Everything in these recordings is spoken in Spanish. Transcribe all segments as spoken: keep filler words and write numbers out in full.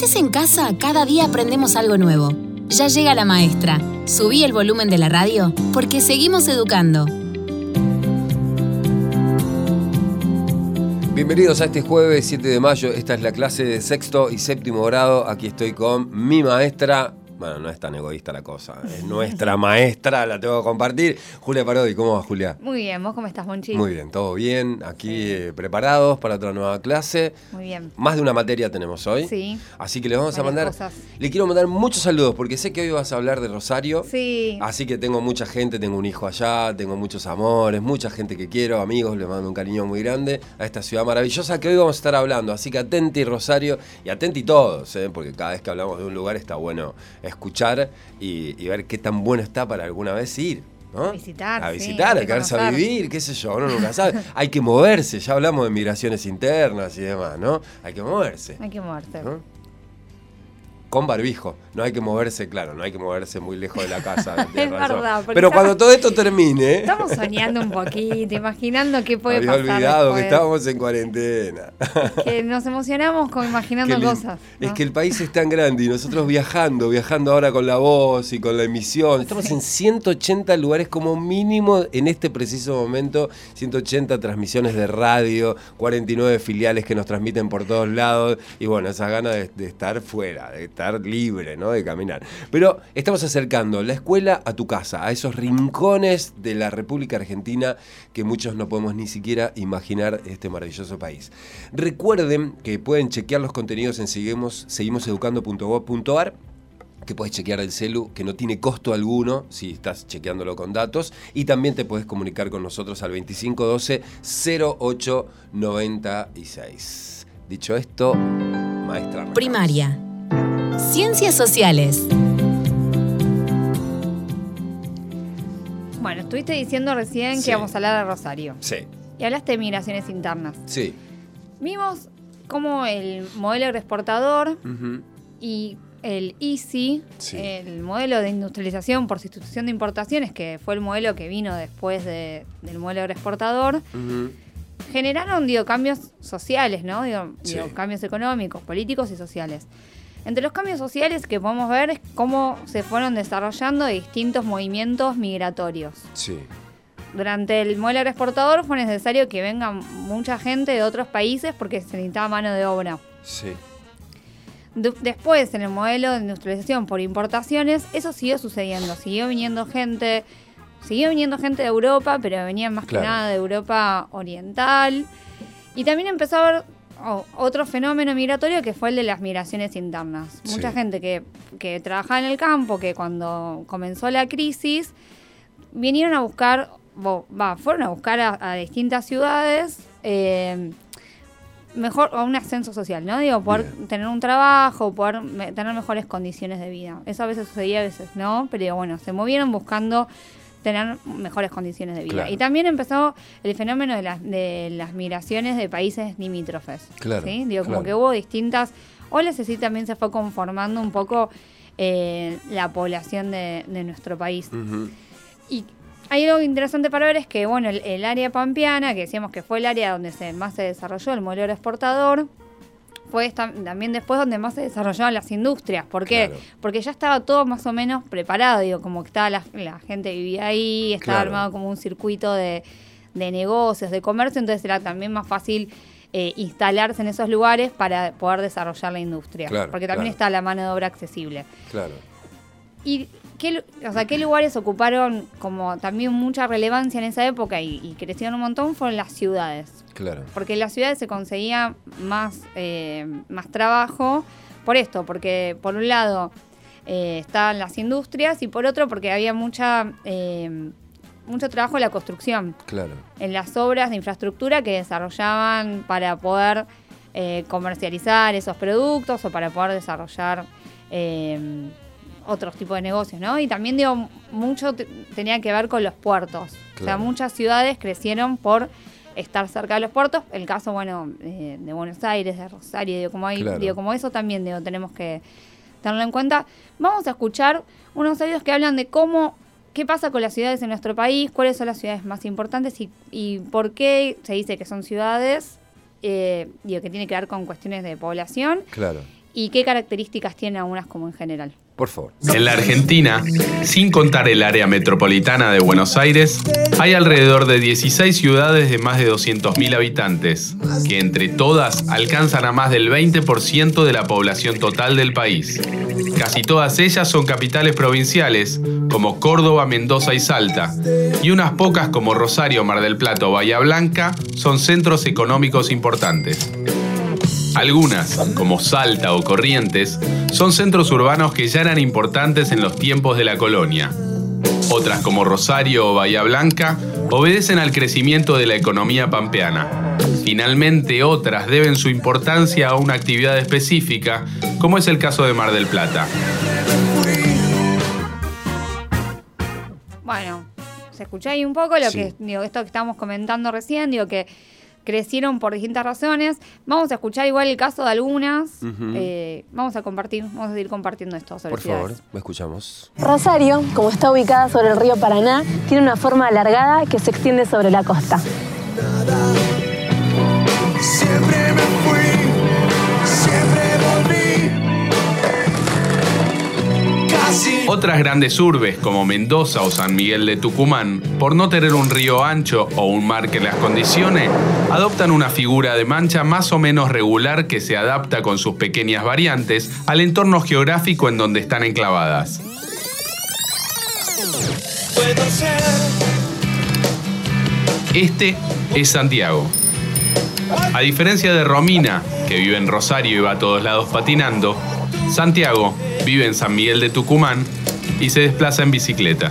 estés en casa, cada día aprendemos algo nuevo. Ya llega la maestra. Subí el volumen de la radio porque seguimos educando. Bienvenidos a este jueves siete de mayo. Esta es la clase de sexto y séptimo grado. Aquí estoy con mi maestra. Bueno, no es tan egoísta la cosa. Es nuestra maestra, la tengo que compartir. Julia Parodi, ¿cómo va, Julia? Muy bien, ¿vos cómo estás, Monchi? Muy bien, todo bien. Aquí sí. eh, preparados para otra nueva clase. Muy bien. Más de una materia tenemos hoy. Sí. Así que le vamos Varias a mandar... cosas. Le quiero mandar muchos saludos porque sé que hoy vas a hablar de Rosario. Sí. Así que tengo mucha gente, tengo un hijo allá, tengo muchos amores, mucha gente que quiero, amigos, le mando un cariño muy grande a esta ciudad maravillosa que hoy vamos a estar hablando. Así que atenti, Rosario, y atenti todos, ¿eh? Porque cada vez que hablamos de un lugar está bueno escuchar y, y ver qué tan bueno está para alguna vez ir, ¿no? A visitar, A sí, visitar, hay a que quedarse a conocer. vivir, qué sé yo, uno nunca sabe. Hay que moverse, ya hablamos de migraciones internas y demás, ¿no? Hay que moverse. Hay que moverte. ¿No? Con barbijo, no hay que moverse, claro, no hay que moverse muy lejos de la casa. Es verdad, porque pero estamos- cuando todo esto termine... Estamos soñando un poquito, imaginando qué puede Había pasar olvidado después. que estábamos en cuarentena. Que nos emocionamos como imaginando Que el- cosas, ¿no? Es que el país es tan grande y nosotros viajando, viajando ahora con la voz y con la emisión. Estamos Sí. en ciento ochenta lugares como mínimo en este preciso momento. ciento ochenta transmisiones de radio, cuarenta y nueve filiales que nos transmiten por todos lados. Y bueno, esa gana de, de estar fuera, de estar libre, ¿no? De caminar. Pero estamos acercando la escuela a tu casa, a esos rincones de la República Argentina que muchos no podemos ni siquiera imaginar este maravilloso país. Recuerden que pueden chequear los contenidos en seguimos, seguimoseducando punto gob punto ar, que puedes chequear el celu, que no tiene costo alguno si estás chequeándolo con datos, y también te puedes comunicar con nosotros al veinticinco doce cero ocho noventa y seis. Dicho esto, maestra. Primaria. Ciencias sociales. Bueno, estuviste diciendo recién Sí. que íbamos a hablar de Rosario. Sí, Y hablaste de migraciones internas. sí. Vimos cómo el modelo agroexportador Ujú. y el I C I, Sí. el modelo de industrialización por sustitución de importaciones, que fue el modelo que vino después de- del modelo agroexportador, Ujú. generaron, digo, cambios sociales, ¿no? Digo, Sí. digo, cambios económicos, políticos y sociales. Entre los cambios sociales que podemos ver es cómo se fueron desarrollando distintos movimientos migratorios. Sí. Durante el modelo agroexportador fue necesario que venga mucha gente de otros países porque se necesitaba mano de obra. Sí. De- Después, en el modelo de industrialización por importaciones, eso siguió sucediendo. Siguió viniendo gente, siguió viniendo gente de Europa, pero venían más Claro. que nada de Europa oriental. Y también empezó a haber oh, otro fenómeno migratorio que fue el de las migraciones internas. Sí. Mucha gente que, que trabajaba en el campo, que cuando comenzó la crisis, vinieron a buscar, bo- va, fueron a buscar a, a distintas ciudades. eh, mejor o un ascenso social, ¿no? Digo, poder Bien. tener un trabajo, poder me- tener mejores condiciones de vida. Eso a veces sucedía, a veces no, pero digo, bueno, se movieron buscando tener mejores condiciones de vida. Claro. Y también empezó el fenómeno de las, de las migraciones de países limítrofes. Claro, ¿sí? Digo, como claro. que hubo distintas olas, así también se fue conformando un poco eh, la población de, de nuestro país. Ujú. Y hay algo interesante para ver es que, bueno, el, el área pampeana, que decíamos que fue el área donde se, más se desarrolló el modelo exportador, fue esta- también después donde más se desarrollaban las industrias. ¿Por qué? Claro. Porque ya estaba todo más o menos preparado, digo, como que estaba la, la gente vivía ahí, estaba Claro. armado como un circuito de, de negocios, de comercio, entonces era también más fácil eh, instalarse en esos lugares para poder desarrollar la industria. Claro, porque también claro. está la mano de obra accesible. Claro. ¿Y qué, lu- o sea, qué lugares ocuparon como también mucha relevancia en esa época y, y crecieron un montón? Fueron las ciudades. Claro. Porque en las ciudades se conseguía más, eh, más trabajo por esto, porque por un lado eh, estaban las industrias y por otro porque había mucha, eh, mucho trabajo en la construcción, Claro. en las obras de infraestructura que desarrollaban para poder eh, comercializar esos productos o para poder desarrollar eh, otros tipos de negocios, ¿no? Y también, digo, mucho te- tenía que ver con los puertos. O sea, Claro. muchas ciudades crecieron por estar cerca de los puertos. El caso, bueno, eh, de Buenos Aires, de Rosario, digo, como, hay, Claro. digo, como eso también, digo, tenemos que tenerlo en cuenta. Vamos a escuchar unos audios que hablan de cómo, qué pasa con las ciudades en nuestro país, cuáles son las ciudades más importantes y, y por qué se dice que son ciudades, eh, digo, que tiene que ver con cuestiones de población. Claro. y qué características tienen algunas como en general. Por favor. En la Argentina, sin contar el área metropolitana de Buenos Aires, hay alrededor de dieciséis ciudades de más de doscientos mil habitantes, que entre todas alcanzan a más del veinte por ciento de la población total del país. Casi todas ellas son capitales provinciales, como Córdoba, Mendoza y Salta, y unas pocas como Rosario, Mar del Plata o Bahía Blanca son centros económicos importantes. Algunas, como Salta o Corrientes, son centros urbanos que ya eran importantes en los tiempos de la colonia. Otras, como Rosario o Bahía Blanca, obedecen al crecimiento de la economía pampeana. Finalmente, otras deben su importancia a una actividad específica, como es el caso de Mar del Plata. Bueno, se escuchó ahí un poco lo Sí. que, digo, esto que estábamos comentando recién, digo que crecieron por distintas razones. Vamos a escuchar igual el caso de algunas. Ujú. eh, vamos a compartir, vamos a seguir compartiendo esto sobre Por favor, ciudades. me escuchamos. Rosario, como está ubicada sobre el río Paraná, tiene una forma alargada que se extiende sobre la costa. Siempre me fui, siempre volví. Casi. Otras grandes urbes, como Mendoza o San Miguel de Tucumán, por no tener un río ancho o un mar que las condicione, adoptan una figura de mancha más o menos regular que se adapta con sus pequeñas variantes al entorno geográfico en donde están enclavadas. Puedo ser. Este es Santiago. A diferencia de Romina, que vive en Rosario y va a todos lados patinando, Santiago vive en San Miguel de Tucumán y se desplaza en bicicleta.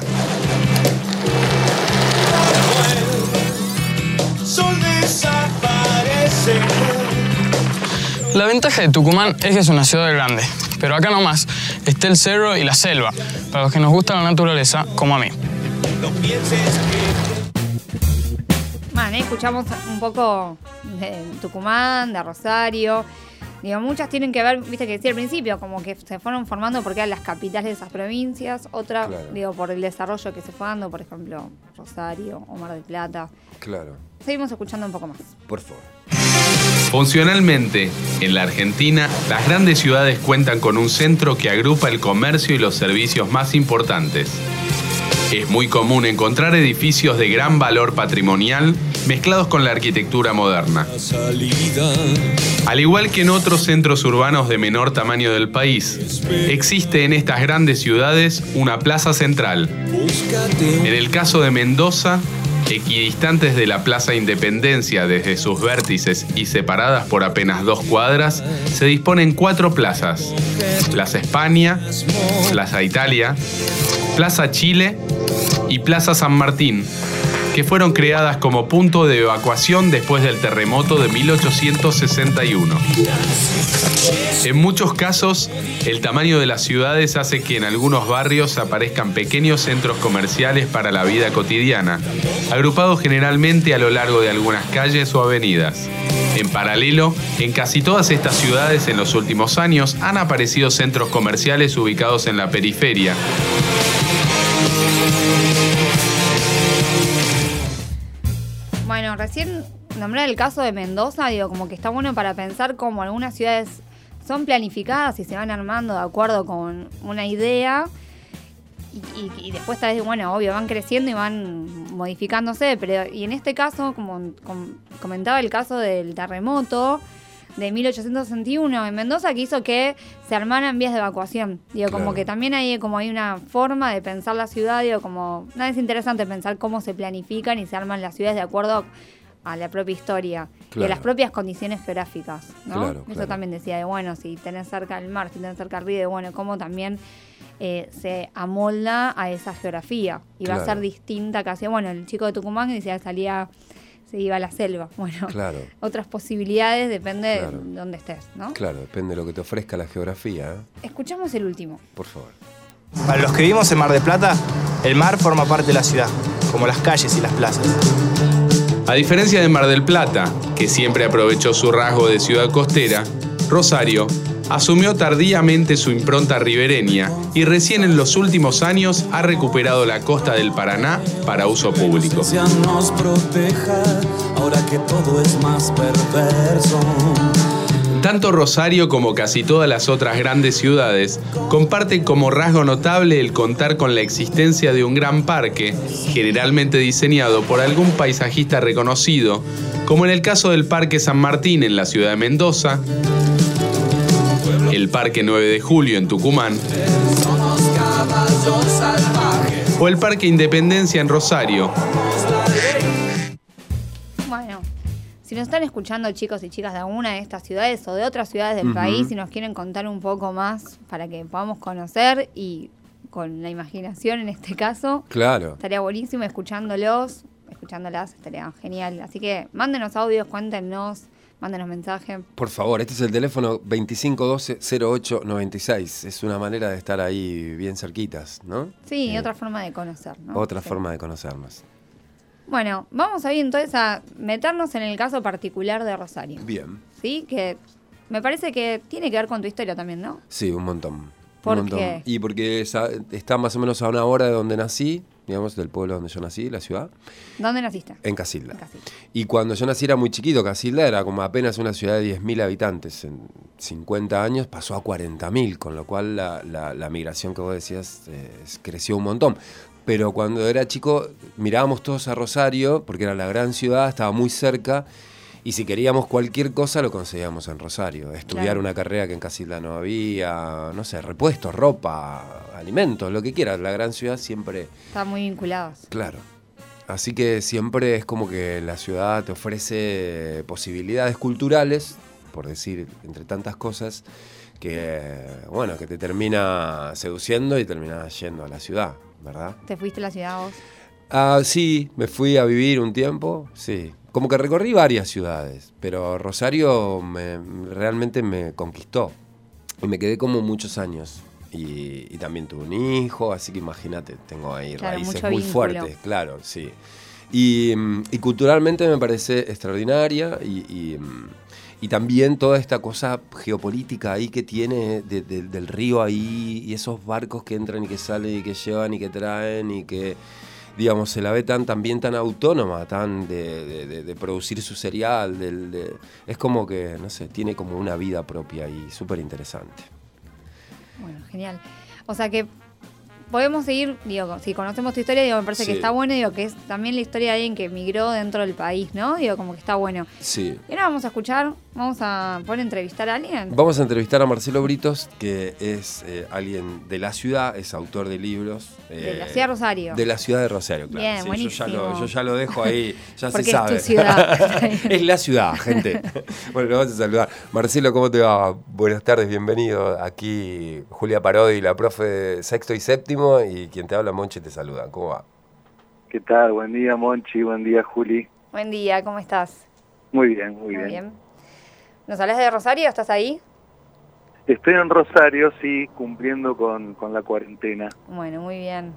Sol desaparece. La ventaja de Tucumán es que es una ciudad grande, pero acá nomás está el cerro y la selva, para los que nos gusta la naturaleza, como a mí. No pienses que. Bueno, ahí escuchamos un poco de Tucumán, de Rosario. Digo, muchas tienen que ver, viste que decía al principio, como que se fueron formando porque eran las capitales de esas provincias. Otra, Claro. digo, por el desarrollo que se fue dando, por ejemplo, Rosario o Mar del Plata. Claro, Seguimos escuchando un poco más. por favor. Funcionalmente, en la Argentina, las grandes ciudades cuentan con un centro que agrupa el comercio y los servicios más importantes. Es muy común encontrar edificios de gran valor patrimonial mezclados con la arquitectura moderna. Salida. Al igual que en otros centros urbanos de menor tamaño del país, existe en estas grandes ciudades una plaza central. Búscate. En el caso de Mendoza, equidistantes de la Plaza Independencia desde sus vértices y separadas por apenas dos cuadras, se disponen cuatro plazas: Plaza España, Plaza Italia, Plaza Chile y Plaza San Martín, que fueron creadas como punto de evacuación después del terremoto de mil ochocientos sesenta y uno. En muchos casos, el tamaño de las ciudades hace que en algunos barrios aparezcan pequeños centros comerciales para la vida cotidiana, agrupados generalmente a lo largo de algunas calles o avenidas. En paralelo, en casi todas estas ciudades en los últimos años han aparecido centros comerciales ubicados en la periferia. Bueno, recién nombré el caso de Mendoza, digo, como que está bueno para pensar cómo algunas ciudades son planificadas y se van armando de acuerdo con una idea y, y, y después tal vez, bueno, obvio, van creciendo y van modificándose, pero y en este caso, como com, comentaba el caso del terremoto de mil ochocientos sesenta y uno en Mendoza, que hizo que se armaran vías de evacuación. Digo, Claro. como que también hay como hay una forma de pensar la ciudad, digo, como nada, es interesante pensar cómo se planifican y se arman las ciudades de acuerdo a la propia historia y Claro. a las propias condiciones geográficas, ¿no? Claro, Eso claro. también decía de, bueno, si tenés cerca el mar, si tenés cerca el río, de, bueno, cómo también eh, se amolda a esa geografía y va a Claro. ser distinta casi. Bueno, el chico de Tucumán decía que salía, se iba a la selva. Bueno, Claro. otras posibilidades, depende Claro. de dónde estés, ¿no? Claro, depende de lo que te ofrezca la geografía, ¿eh? Escuchamos el último. Por favor. Para los que vivimos en Mar del Plata, el mar forma parte de la ciudad, como las calles y las plazas. A diferencia de Mar del Plata, que siempre aprovechó su rasgo de ciudad costera, Rosario asumió tardíamente su impronta ribereña y recién en los últimos años ha recuperado la costa del Paraná para uso público. Nos proteja ahora que todo es más perverso. Tanto Rosario como casi todas las otras grandes ciudades comparten como rasgo notable el contar con la existencia de un gran parque, generalmente diseñado por algún paisajista reconocido, como en el caso del Parque San Martín en la ciudad de Mendoza, el Parque nueve de julio en Tucumán, o el Parque Independencia en Rosario. Bueno, si nos están escuchando chicos y chicas de alguna de estas ciudades o de otras ciudades del Ujú. país y nos quieren contar un poco más para que podamos conocer y con la imaginación en este caso, Claro. estaría buenísimo escuchándolos, escuchándolas, estaría genial. Así que mándenos audios, cuéntenos, mándenos mensajes. Por favor, este es el teléfono veinticinco doce cero ocho noventa y seis. Es una manera de estar ahí bien cerquitas, ¿no? Sí, Eh, otra forma de conocer, ¿no? Otra Sí. forma de conocernos. Bueno, vamos a ir entonces a meternos en el caso particular de Rosario, Bien. ¿sí? Que me parece que tiene que ver con tu historia también, ¿no? Sí, un montón. ¿Por un montón. qué? Y porque esa- está más o menos a una hora de donde nací, digamos, del pueblo donde yo nací, la ciudad, ¿Dónde naciste? en Casilda. En Casilda. Y cuando yo nací era muy chiquito, Casilda era como apenas una ciudad de diez mil habitantes. En cincuenta años pasó a cuarenta mil, con lo cual la, la- la migración que vos decías eh, creció un montón. Pero cuando era chico mirábamos todos a Rosario, porque era la gran ciudad, estaba muy cerca, y si queríamos cualquier cosa lo conseguíamos en Rosario. Estudiar Claro. una carrera que en Casilda no había, no sé, repuestos, ropa, alimentos, lo que quieras. La gran ciudad siempre... Están muy vinculados. Claro. Así que siempre es como que la ciudad te ofrece posibilidades culturales, por decir, entre tantas cosas, que, bueno, que te termina seduciendo y terminas yendo a la ciudad, ¿verdad? ¿Te fuiste a la ciudad vos? Ah, sí, me fui a vivir un tiempo, sí. Como que recorrí varias ciudades, pero Rosario me, realmente me conquistó. Y me quedé como muchos años. Y, y también tuve un hijo, así que imagínate, tengo ahí Claro, raíces mucho muy vínculo. fuertes, claro, sí. Y, mm, y culturalmente me parece extraordinaria y, y, mm, y también toda esta cosa geopolítica ahí que tiene de- de- del río ahí y esos barcos que entran y que salen y que llevan y que traen y que, digamos, se la ve tan también tan autónoma, tan de, de- de- de producir su cereal, del, de- es como que, no sé, tiene como una vida propia y súper interesante. Bueno, genial. O sea que podemos seguir, digo, si conocemos tu historia, digo, me parece Sí. que está bueno, digo, que es también la historia de alguien que emigró dentro del país, ¿no? Digo, como que está bueno. Sí. Y ahora vamos a escuchar, vamos a poder entrevistar a alguien. Vamos a entrevistar a Marcelo Britos, que es eh, alguien de la ciudad, es autor de libros. De eh, la ciudad de Rosario. De la ciudad de Rosario, claro. Bien, Sí, yo, ya buenísimo. lo, yo ya lo dejo ahí, ya Porque se es sabe. tu ciudad. Es la ciudad, gente. Bueno, lo vamos a saludar. Marcelo, ¿cómo te va? Buenas tardes, bienvenido. Aquí Julia Parodi, la profe de sexto y séptimo, y quien te habla, Monchi, te saludan. ¿Cómo va? ¿Qué tal? Buen día, Monchi. Buen día, Juli. Buen día, ¿cómo estás? Muy bien, muy bien. ¿Nos hablas de Rosario? ¿Estás ahí? Estoy en Rosario, sí, cumpliendo con, con la cuarentena. Bueno, muy bien.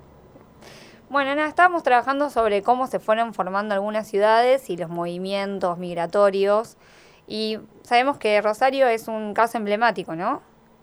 Bueno, nada, estábamos trabajando sobre cómo se fueron formando algunas ciudades y los movimientos migratorios. Y sabemos que Rosario es un caso emblemático, ¿no?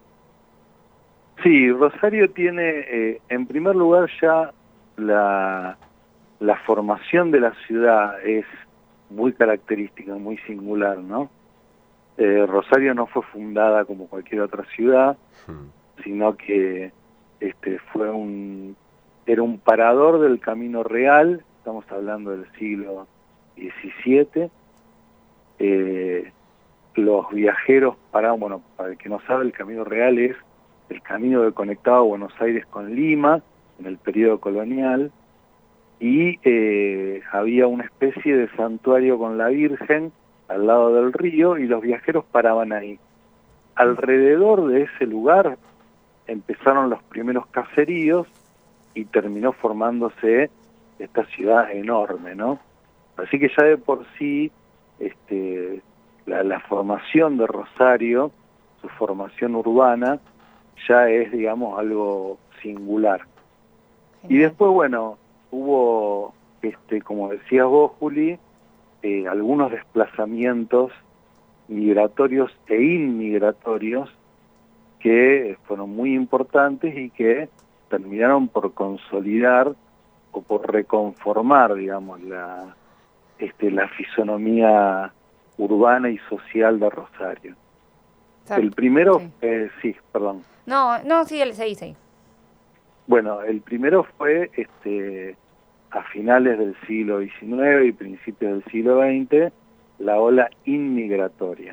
Sí, Rosario tiene, eh, en primer lugar, ya la, la formación de la ciudad es muy característica, muy singular, ¿no? Eh, Rosario no fue fundada como cualquier otra ciudad, sino que este fue un era un parador del Camino Real. Estamos hablando del siglo diecisiete. Eh, los viajeros paraban, bueno, para el que no sabe, el Camino Real es el camino que conectaba Buenos Aires con Lima en el periodo colonial, y eh, había una especie de santuario con la Virgen al lado del río, y los viajeros paraban ahí. Alrededor de ese lugar empezaron los primeros caseríos y terminó formándose esta ciudad enorme, ¿no? Así que ya de por sí este, la, la formación de Rosario, su formación urbana, ya es, digamos, algo singular. Y después, bueno, hubo, este, como decías vos, Juli, eh, algunos desplazamientos migratorios e inmigratorios que fueron muy importantes y que terminaron por consolidar o por reconformar, digamos, la, este, la fisonomía urbana y social de Rosario. El primero, sí, eh, sí perdón. No, no, sí, el seis, seis. Bueno, el primero fue este, a finales del siglo diecinueve y principios del siglo veinte, la ola inmigratoria.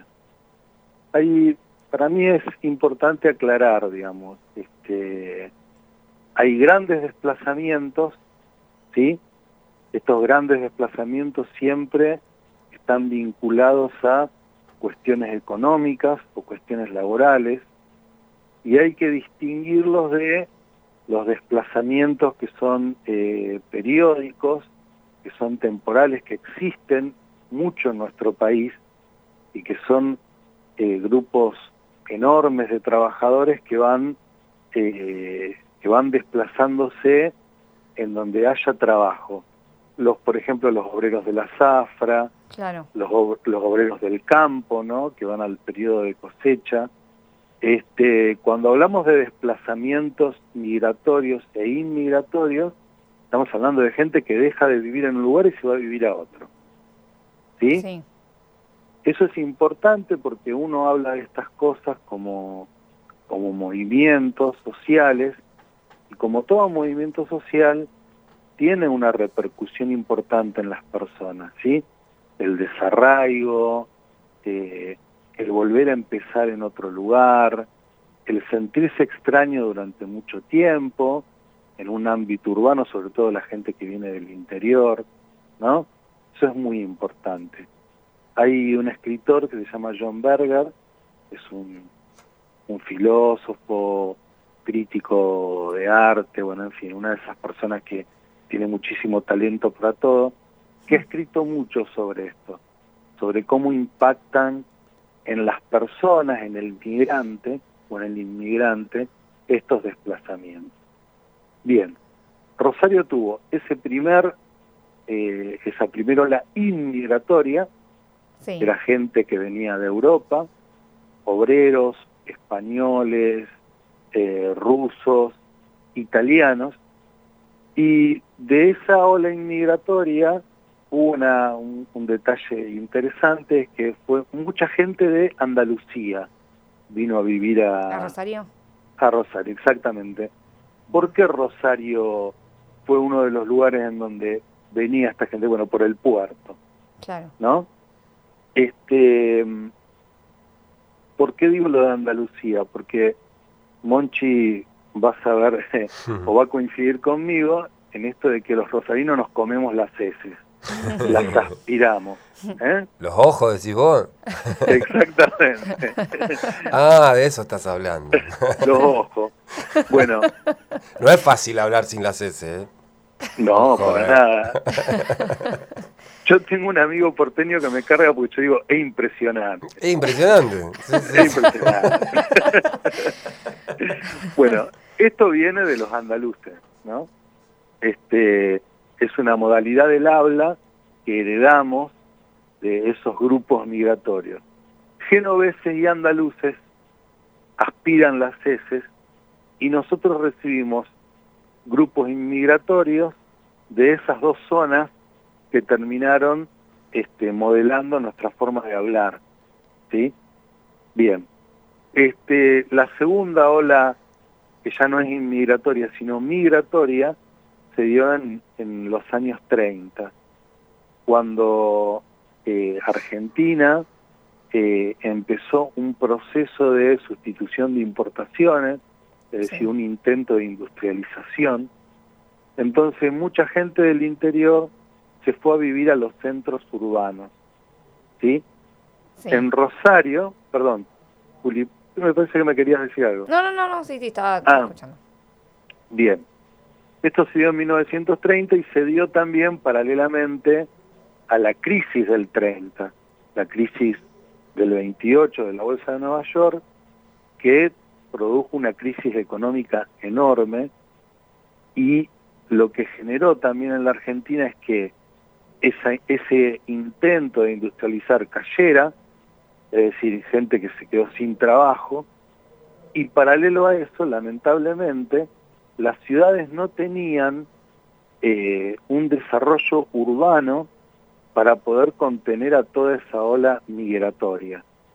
Ahí, para mí es importante aclarar, digamos, este, hay grandes desplazamientos, ¿sí? Estos grandes desplazamientos siempre están vinculados a cuestiones económicas o cuestiones laborales, y hay que distinguirlos de los desplazamientos que son eh, periódicos, que son temporales, que existen mucho en nuestro país y que son eh, grupos enormes de trabajadores que van eh, que van desplazándose en donde haya trabajo. Los, por ejemplo, los obreros de la zafra, claro, los, los obreros del campo, ¿no? Que van al periodo de cosecha. Este, cuando hablamos de desplazamientos migratorios e inmigratorios, estamos hablando de gente que deja de vivir en un lugar y se va a vivir a otro. ¿Sí? Sí. Eso es importante porque uno habla de estas cosas como, como movimientos sociales, y como todo movimiento social, tiene una repercusión importante en las personas, ¿sí? El desarraigo, eh, el volver a empezar en otro lugar, el sentirse extraño durante mucho tiempo, en un ámbito urbano, sobre todo la gente que viene del interior, ¿no? Eso es muy importante. Hay un escritor que se llama John Berger, es un, un filósofo, crítico de arte, bueno, en fin, una de esas personas que tiene muchísimo talento para todo, que ha escrito mucho sobre esto, sobre cómo impactan en las personas, en el migrante o en el inmigrante, estos desplazamientos. Bien, Rosario tuvo ese primer, eh, esa primera ola inmigratoria, sí, era gente que venía de Europa, obreros, españoles, eh, rusos, italianos, y de esa ola inmigratoria hubo una, un, un detalle interesante, es que fue mucha gente de Andalucía vino a vivir a... ¿A Rosario? A Rosario, exactamente. ¿Por qué Rosario fue uno de los lugares en donde venía esta gente? Bueno, por el puerto. Claro. ¿No? Este, ¿por qué digo lo de Andalucía? Porque Monchi va a saber eh, o va a coincidir conmigo en esto de que los rosarinos nos comemos las heces, las aspiramos. ¿eh? ¿Los ojos decís vos? Exactamente. Ah, de eso estás hablando. Los ojos. Bueno. No es fácil hablar sin las heces, ¿eh? No, Ojo, para eh. nada. Yo tengo un amigo porteño que me carga porque yo digo, es impresionante. Es impresionante. Sí, sí. Es impresionante. Bueno, esto viene de los andaluces, ¿no? Este, es una modalidad del habla que heredamos de esos grupos migratorios. Genoveses y andaluces aspiran las heces y nosotros recibimos grupos inmigratorios de esas dos zonas que terminaron este, modelando nuestra forma de hablar, ¿sí? Bien. Este, la segunda ola, que ya no es inmigratoria, sino migratoria, se dio en, en los años treinta, cuando eh, Argentina eh, empezó un proceso de sustitución de importaciones, es decir, sí, un intento de industrialización. Entonces mucha gente del interior se fue a vivir a los centros urbanos, ¿sí? Sí. En Rosario, perdón, Juli, me parece que me querías decir algo. No, no, no, no sí, sí, estaba, estaba ah, escuchando. Bien. Esto se dio en mil novecientos treinta y se dio también paralelamente a la crisis del treinta, la crisis del veintiocho de la Bolsa de Nueva York, que produjo una crisis económica enorme, y lo que generó también en la Argentina es que esa, ese intento de industrializar cayera, es decir, gente que se quedó sin trabajo, y paralelo a eso, lamentablemente, las ciudades no tenían eh, un desarrollo urbano para poder contener a toda esa ola migratoria.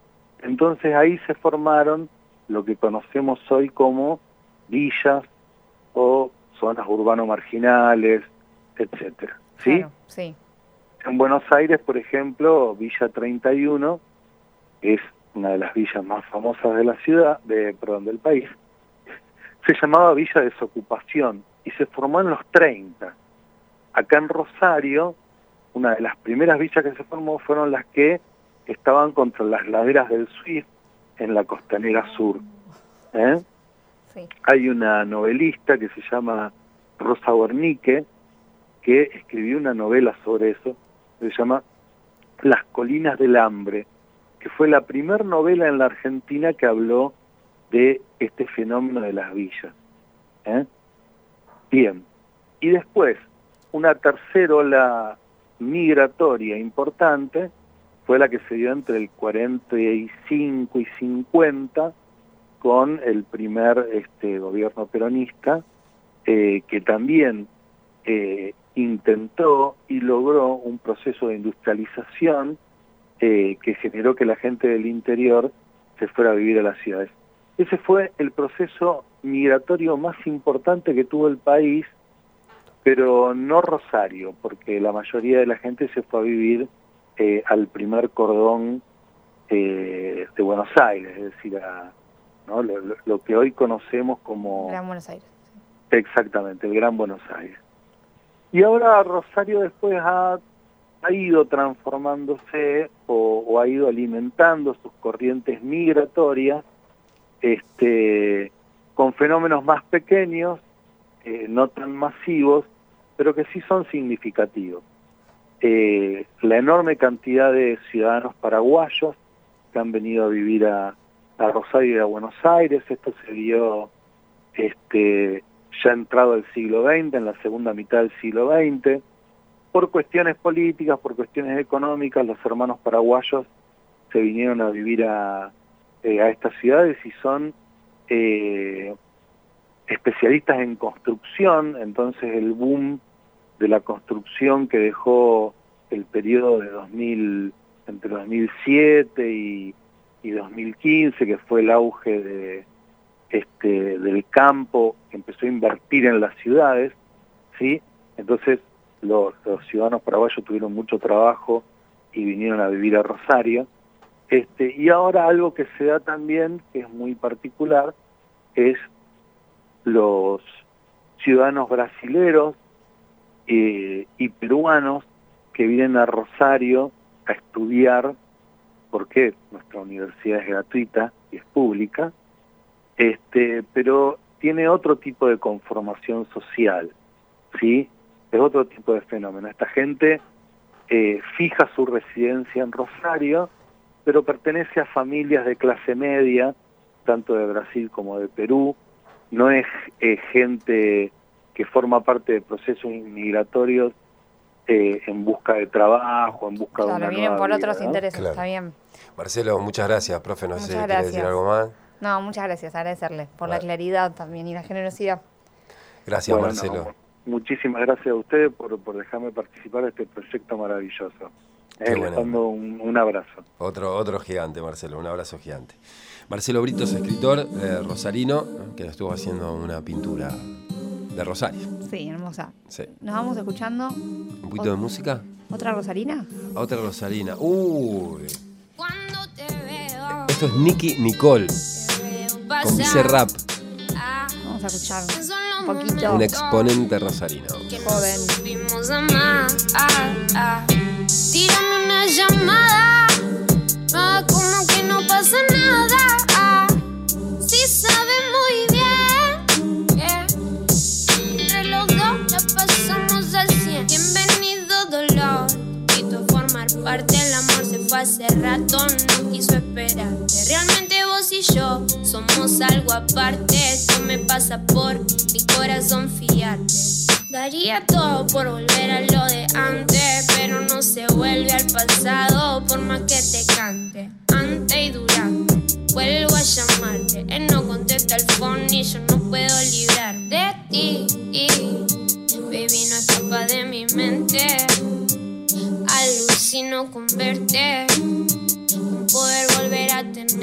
Entonces ahí se formaron lo que conocemos hoy como villas o zonas urbano-marginales, etcétera. ¿Sí? Claro, sí. En Buenos Aires, por ejemplo, Villa treinta y uno es una de las villas más famosas de la ciudad, de, perdón, del país. Se llamaba Villa Desocupación y se formó en los treinta. Acá en Rosario, una de las primeras villas que se formó fueron las que estaban contra las laderas del Swift en la costanera sur. ¿Eh? Sí. Hay una novelista que se llama Rosa Wernicke que escribió una novela sobre eso, que se llama Las colinas del hambre, que fue la primer novela en la Argentina que habló de este fenómeno de las villas. ¿Eh? Bien, y después, una tercera ola migratoria importante fue la que se dio entre el cuarenta y cinco y cincuenta con el primer este, gobierno peronista, eh, que también eh, intentó y logró un proceso de industrialización eh, que generó que la gente del interior se fuera a vivir a las ciudades. Ese fue el proceso migratorio más importante que tuvo el país, pero no Rosario, porque la mayoría de la gente se fue a vivir eh, al primer cordón eh, de Buenos Aires, es decir, a, ¿no? lo, lo, lo que hoy conocemos como... Gran Buenos Aires. Exactamente, el Gran Buenos Aires. Y ahora Rosario después ha, ha ido transformándose o, o ha ido alimentando sus corrientes migratorias este, con fenómenos más pequeños, eh, no tan masivos, pero que sí son significativos. Eh, la enorme cantidad de ciudadanos paraguayos que han venido a vivir a, a Rosario y a Buenos Aires, esto se dio este, ya entrado el siglo veinte, en la segunda mitad del siglo veinte, por cuestiones políticas, por cuestiones económicas, los hermanos paraguayos se vinieron a vivir a, eh, a estas ciudades y son eh, especialistas en construcción, entonces el boom de la construcción que dejó el periodo de dos mil, entre dos mil siete y, y dos mil quince, que fue el auge de, este, del campo, que empezó a invertir en las ciudades, ¿sí? Entonces los, los ciudadanos paraguayos tuvieron mucho trabajo y vinieron a vivir a Rosario. Este, y ahora algo que se da también, que es muy particular, es los ciudadanos brasileros eh, y peruanos que vienen a Rosario a estudiar, porque nuestra universidad es gratuita y es pública, este, pero tiene otro tipo de conformación social, ¿sí? Es otro tipo de fenómeno. Esta gente eh, fija su residencia en Rosario, pero pertenece a familias de clase media, tanto de Brasil como de Perú. No es eh, gente que forma parte de procesos inmigratorios eh, en busca de trabajo, en busca Claro, de una vienen nueva por vida, otros ¿no? intereses, Claro. está bien. Marcelo, muchas gracias, profe. No sé si Muchas quiere decir gracias. algo más. No, muchas gracias, agradecerle por la Vale. claridad también y la generosidad. Gracias, Bueno, Marcelo. no, muchísimas gracias a ustedes por, por dejarme participar de este proyecto maravilloso. Qué Eh, les buena mando un, un abrazo. Otro, otro gigante, Marcelo, un abrazo gigante. Marcelo Brito es escritor eh, rosarino, que estuvo haciendo una pintura de Rosario. Sí, hermosa. Sí. Nos vamos escuchando. ¿Un poquito de música? ¿Otra Rosarina? A otra rosarina. Uy. Esto es Nicky Nicole, con Vice Rap, Vamos a escuchar un poquito. un exponente rosarino. Joven. Vimos amar, ah, ah. Tírame una llamada, ah, como que no pasa nada. Ah. Sí sabe muy bien, yeah. Entre los dos la pasamos al cien. Bienvenido dolor, quito formar parte. El amor se fue hace rato, no quiso esperar. Que realmente vos y yo somos algo aparte. Esto me pasa por mi corazón fiarte. Daría todo por volver a lo de antes, pero no se vuelve al pasado por más que te cante. Antes y durante, vuelvo a llamarte. Él no contesta el phone y yo no puedo librar de ti. Baby, no escapa de mi mente. Alucino con verte, con poder volver a tener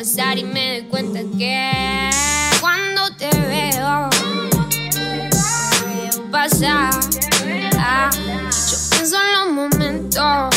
pasar y me doy cuenta que cuando te veo, te veo pasar. Ah, yo pienso en los momentos